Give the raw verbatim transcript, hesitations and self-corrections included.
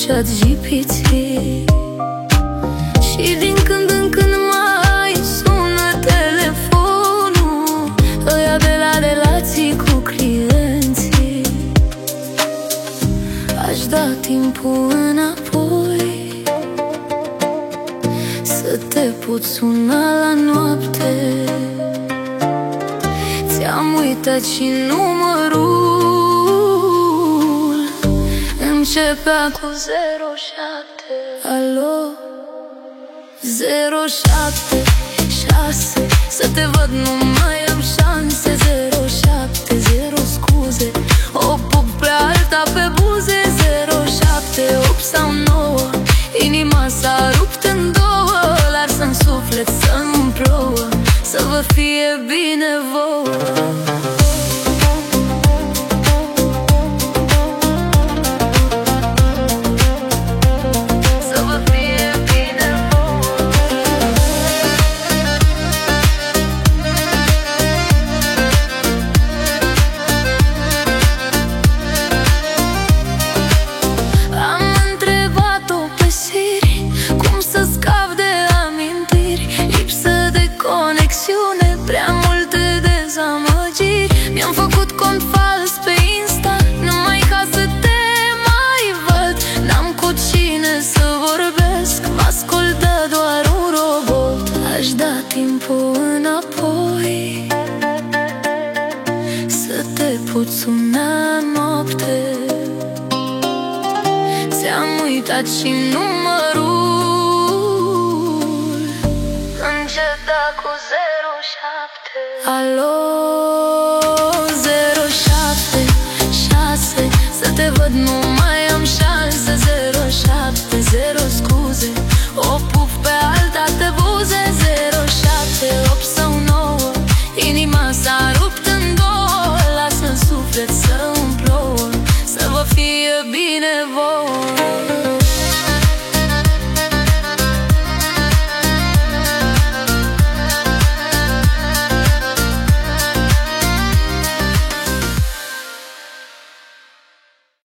chat G P T. Și din când în când mai sună telefonul ăia de la relații cu clienții. Aș da timpul înapoi, să te pot suna la noapte. Ți-am uitat și numărul începea cu zero șapte. Alo, zero șapte șase, să te văd nu mai am șanse. Zero șapte zero, scuze, o pup pe alta pe buze. Zero șapte opt sau nouă, inima s-a rupt în două. Lasă-n suflet să nu-mi plouă, să vă fie bine vouă. Prea multe dezamăgiri, mi-am făcut cont fals pe Insta numai ca să te mai văd. N-am cu cine să vorbesc, m-ascultă doar un robot. Aș da timpul înapoi, să te pot suna noapte. Ți-am uitat și numărul începea cu zero șapte. Alo, zero șapte șase, să te văd nu mai am șanse. Zero șapte zero, scuze, o pup pe alta pe buze. Zero șapte opt sau nouă, inima s-a rupt în două. Lasă-n suflet să îmi plouă, să vă fie bine vouă.